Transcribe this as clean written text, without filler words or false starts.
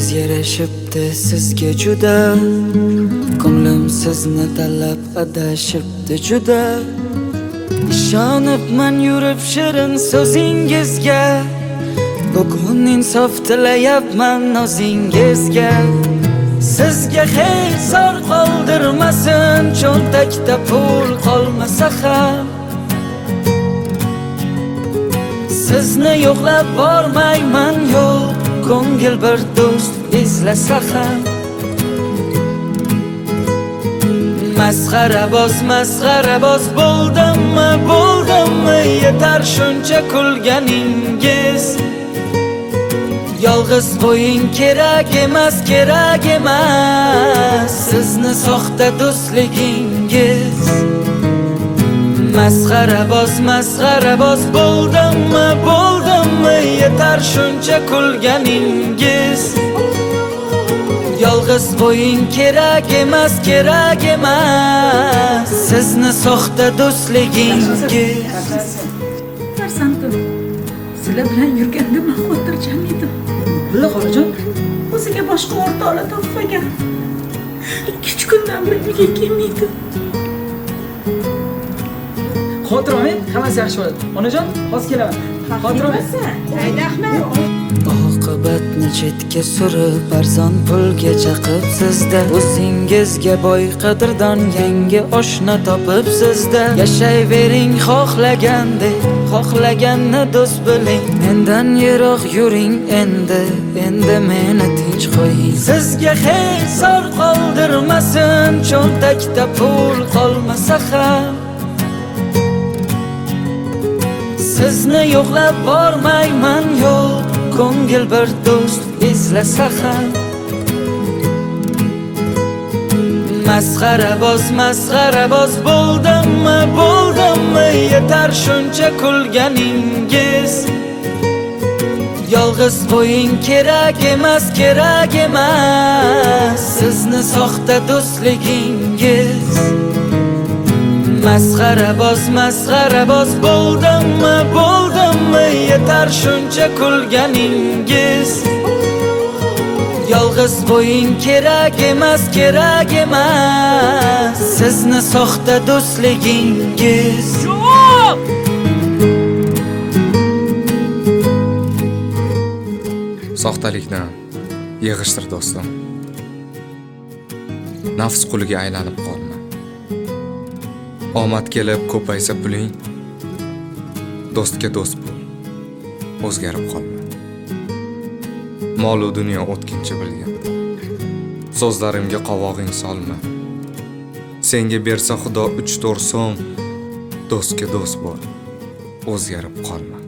yarashibdi sizga juda, ko'nglim sizni talab adashibdi juda. Ishonibman yurib shirin so'zingizga, bugun insof tilayapman nozingizga. Sizga xezor qoldirmasin, cho'ntakda pul qolmasa ham. Sizni yo'qlab bormayman, yo'q, ko'ngil bir do'st izlasa ham. Masxaraboz bo'ldimmi, yetar shuncha kulganingiz. Yolg'iz qo'ying, kerak emas, sizni soxta do'stligingiz. Masxaraboz bo'ldimmi, yetar shuncha kulganingiz. Yolg'iz qo'ying, kerak emas, sizni soxta do'stligingiz. Farzandim, sizlar bilan yurganda men xotirjam edim. Billa qolajon, O'ziga boshqa o'rtoqlar topmagan. 2-3 kundan beri uyga kelmaydi. xotiram, hammasi yaxshi bo'ladi. Onajon, hozir kelaman. Xotiram. Hayda Ahmad. Oqibatni chetga surib, arzon pulga chaqib sizda, o'zingizga boy qadrdon yangi oshna topib sizda. Yashayvering xohlagandek, xohlaganni do'st biling. Mendan yiroq yuring endi meni tinch qo'ying. Sizga xezor qoldirmasin, cho'ntakda pul qolmasa ham. Sizni yo'qlab bormayman, yo'q, ko'ngil bir do'st izlasa ham. Masxaraboz bo'ldimmi, yetar shuncha kulganingiz. Yolg'iz qo'ying, kerak emas, sizni soxta do'stligingiz. Masxaraboz bo'ldimmi, yetar shuncha kulganingiz. Yolg'iz qo'ying, kerak emas, sizni soxta do'stligingiz. Soxtalikni yig'ishtir do'stim. Nafs quliga aylanib qolma. Omad kelib ko'paysa puling, do'stga do'st bo'l, o'zgarib qolma. Mol u dunyo o'tkinchi bilgan, so'zlarimga qovog'ing solma. Senga bersa Xudo 3-4 so'm, do'stga do'st bo'l, o'zgarib qolma.